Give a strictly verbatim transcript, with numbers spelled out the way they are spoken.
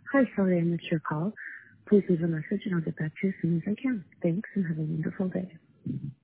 Hi, sorry I missed your call. Please leave a message and I'll get back to you as soon as I can. Thanks and have a wonderful day.